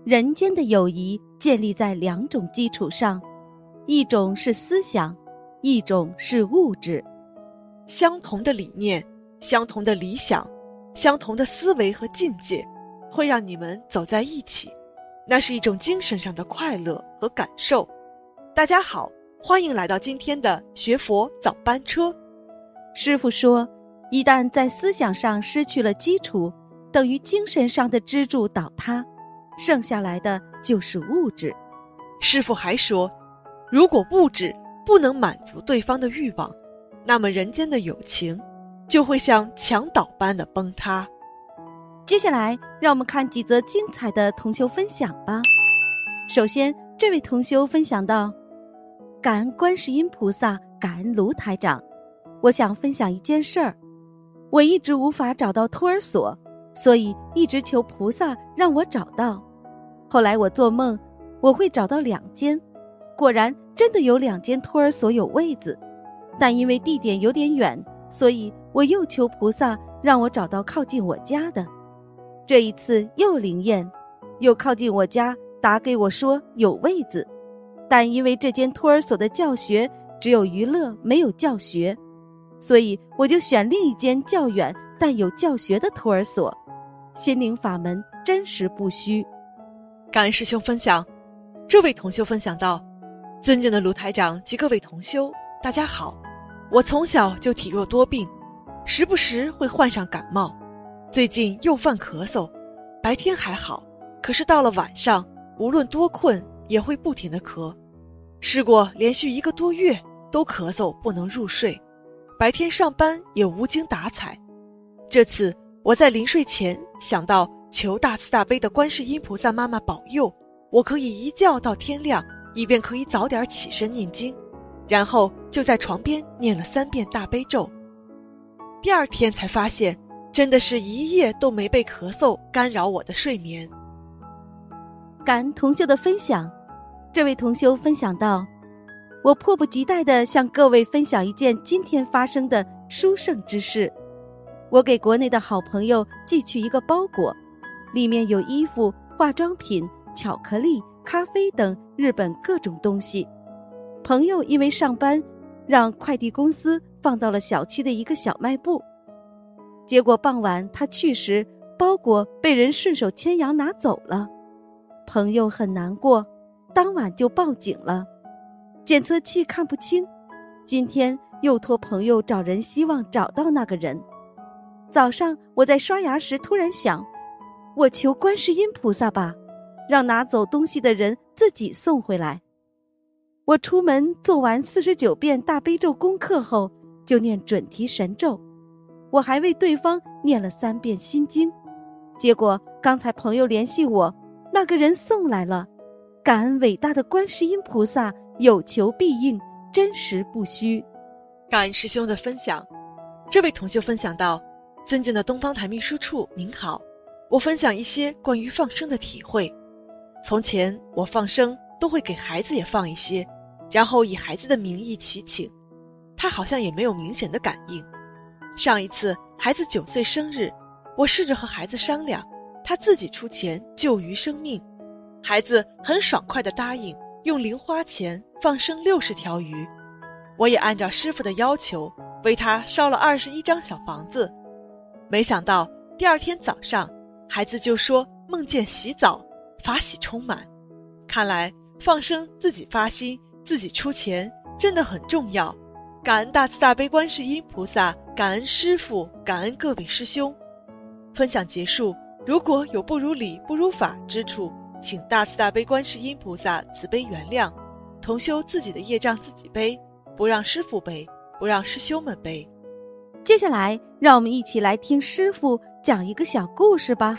人间的友谊建立在两种基础上，一种是思想，一种是物质。 相同的理念，相同的理想，相同的思维和境界，会让你们走在一起，那是一种精神上的快乐和感受。大家好，欢迎来到今天的学佛早班车。 师父说，一旦在思想上失去了基础，等于精神上的支柱倒塌，剩下来的就是物质。 师父还说，如果物质不能满足对方的欲望，那么人间的友情就会像墙倒般的崩塌。 接下来让我们看几则精彩的同修分享吧。首先，这位同修分享到，感恩观世音菩萨，感恩卢台长。我想分享一件事儿，我一直无法找到托儿所，所以一直求菩萨让我找到。后来我做梦，我会找到2间，果然真的有2间托儿所有位子，但因为地点有点远，所以我又求菩萨让我找到靠近我家的。这一次又灵验，又靠近我家，打给我说有位子，但因为这间托儿所的教学只有娱乐没有教学，所以我就选另一间较远但有教学的托儿所。心灵法门真实不虚。 感恩师兄分享。这位同修分享到，尊敬的卢台长及各位同修，大家好。我从小就体弱多病，时不时会患上感冒，最近又犯咳嗽，白天还好，可是到了晚上，无论多困也会不停地咳，试过连续1个多月都咳嗽不能入睡，白天上班也无精打采。这次我在临睡前想到求大慈大悲的观世音菩萨妈妈保佑，我可以一觉到天亮，以便可以早点起身念经，然后就在床边念了3遍大悲咒。第2天才发现，真的是一夜都没被咳嗽干扰我的睡眠。 感恩同修的分享。这位同修分享到，我迫不及待地向各位分享一件今天发生的殊胜之事。我给国内的好朋友寄去一个包裹，里面有衣服、化妆品、巧克力、咖啡等日本各种东西。朋友因为上班，让快递公司放到了小区的一个小卖部。结果傍晚他去时，包裹被人顺手牵羊拿走了。朋友很难过，当晚就报警了。检测器看不清，今天又托朋友找人，希望找到那个人。早上我在刷牙时突然想，我求观世音菩萨吧，让拿走东西的人自己送回来。我出门做完49遍大悲咒功课后，就念准提神咒，我还为对方念了3遍心经。结果刚才朋友联系我，那个人送来了。感恩伟大的观世音菩萨，有求必应，真实不虚。 感恩师兄的分享。这位同修分享到，尊敬的东方台秘书处您好，我分享一些关于放生的体会。从前我放生都会给孩子也放一些，然后以孩子的名义祈请，他好像也没有明显的感应。上一次孩子9岁生日，我试着和孩子商量，他自己出钱救鱼生命，孩子很爽快地答应用零花钱放生60条鱼。我也按照师父的要求为他烧了21张小房子。没想到第2天早上，孩子就说梦见洗澡，法喜充满。看来放生自己发心，自己出钱真的很重要。感恩大慈大悲观世音菩萨，感恩师父，感恩各位师兄。分享结束，如果有不如理不如法之处，请大慈大悲观世音菩萨慈悲原谅。同修自己的业障自己背，不让师父背，不让师兄们背。 接下来让我们一起来听师父讲一个小故事吧。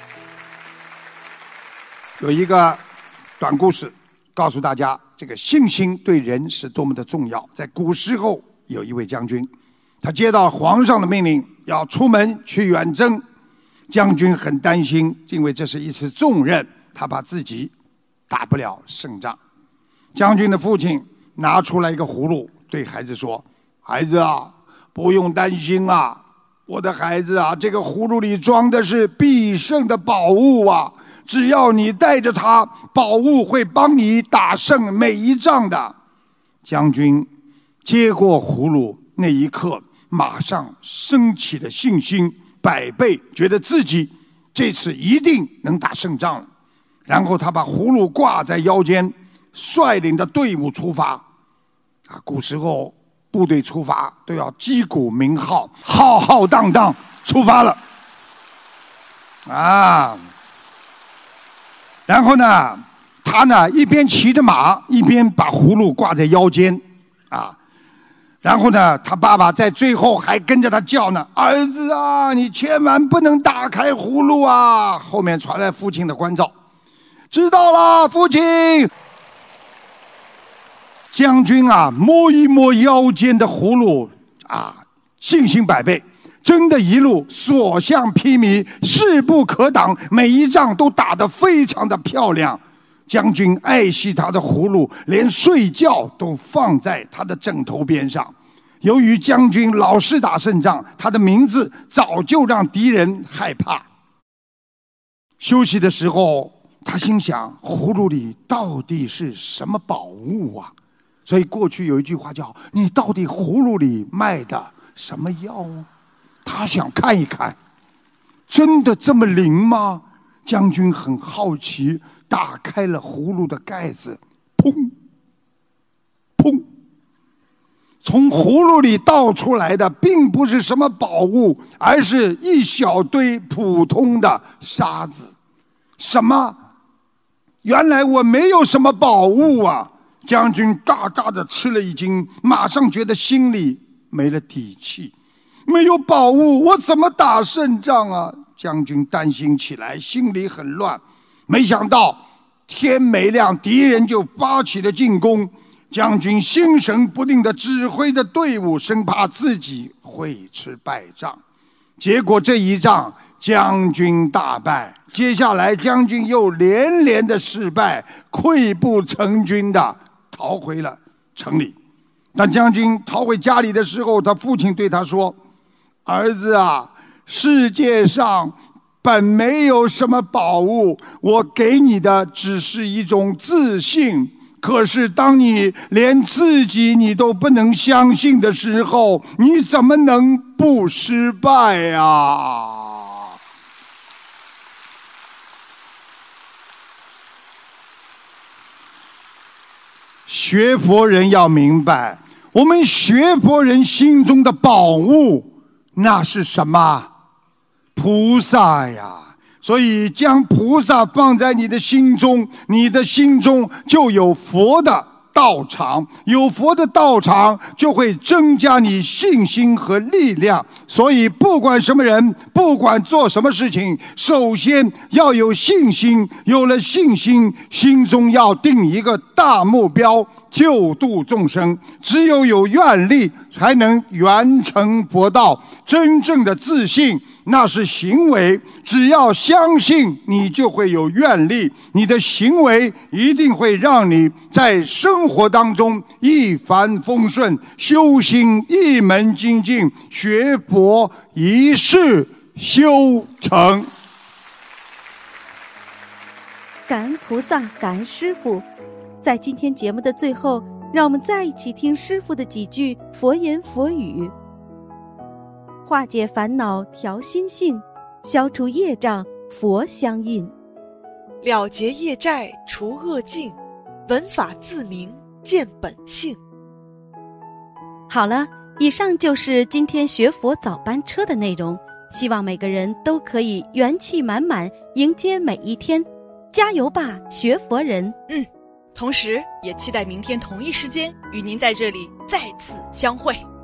有一个短故事告诉大家，这个信心对人是多么的重要。在古时候有一位将军，他接到皇上的命令要出门去远征，将军很担心，因为这是一次重任，他怕自己打不了胜仗。将军的父亲拿出来一个葫芦，对孩子说，孩子啊，不用担心啊，我的孩子啊，这个葫芦里装的是必胜的宝物啊， 只要你带着它，宝物会帮你打胜每一仗的。将军接过葫芦那一刻，马上升起了信心100倍，觉得自己这次一定能打胜仗了。然后他把葫芦挂在腰间，率领着队伍出发。古时候部队出发都要击鼓鸣号，浩浩荡荡出发了。然后呢，他呢一边骑着马，一边把葫芦挂在腰间，然后呢，他爸爸在最后还跟着他叫呢：“儿子啊，你千万不能打开葫芦啊！”后面传来父亲的关照：“知道了，父亲。”将军摸一摸腰间的葫芦信心100倍，真的一路所向披靡，势不可挡，每一仗都打得非常的漂亮。将军爱惜他的葫芦，连睡觉都放在他的枕头边上。由于将军老是打胜仗，他的名字早就让敌人害怕。休息的时候，他心想，葫芦里到底是什么宝物啊？所以过去有一句话叫“你到底葫芦里卖的什么药啊？”他想看一看，真的这么灵吗？将军很好奇，打开了葫芦的盖子，砰砰，从葫芦里倒出来的并不是什么宝物，而是一小堆普通的沙子。什么？原来我没有什么宝物啊！将军大大的吃了一惊，马上觉得心里没了底气。没有宝物，我怎么打胜仗啊？将军担心起来，心里很乱。没想到天没亮，敌人就发起了进攻。将军心神不定地指挥着队伍，生怕自己会吃败仗。结果这一仗将军大败，接下来将军又连连的失败，溃不成军的逃回了城里。当将军逃回家里的时候，他父亲对他说：“儿子啊，世界上本没有什么宝物，我给你的只是一种自信。可是当你连自己你都不能相信的时候，你怎么能不失败呀？”学佛人要明白，我们学佛人心中的宝物那是什么？菩萨呀！所以将菩萨放在你的心中，你的心中就有佛的道场，有佛的道场就会增加你信心和力量。所以不管什么人，不管做什么事情，首先要有信心，有了信心，心中要定一个大目标，救度众生。只有有愿力，才能圆成佛道。真正的自信那是行为，只要相信，你就会有愿力，你的行为一定会让你在生活当中一帆风顺，修行一门精进，学佛一世修成。 感恩菩萨，感恩师父。在今天节目的最后，让我们再一起听师父的几句佛言佛语：化解烦恼，调心性，消除业障，佛相应； 了结业债，除恶境，闻法自明，见本性。 好了，以上就是今天学佛早班车的内容，希望每个人都可以元气满满，迎接每一天。加油吧，学佛人！ 同时也期待明天同一时间与您在这里再次相会。